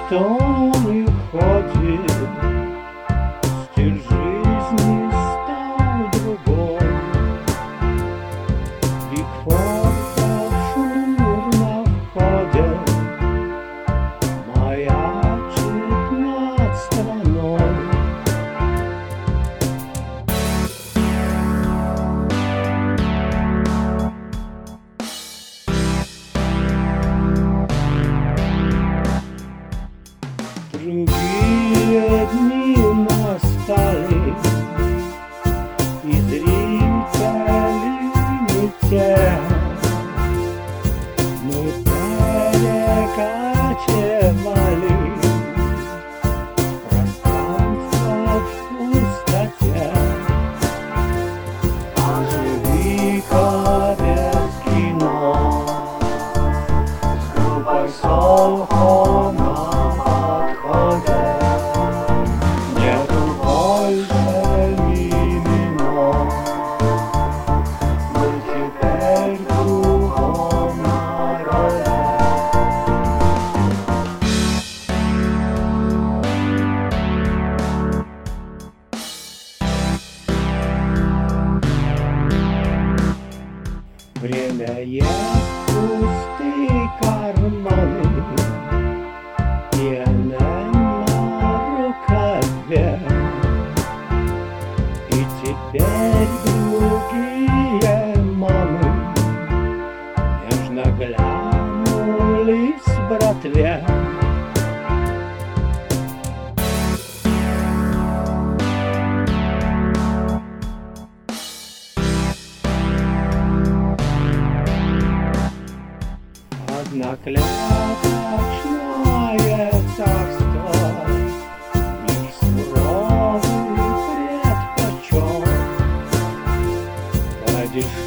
Кто не ходит, стиль жизни стал другой. Бигфордов шнур на входе маячит над страной. Другие дни настали, и зрители не те. Мы перекачивали пространство в пустоте. Анжелика без кино с группой Сохо на подходе. Нету больше мимино, мы теперь в другом народе. Время ест пустые карманы, ИНН на рукаве. И теперь другие мамы нежно глянулись братве. Одноклеточное царство мир суровый предпочел. По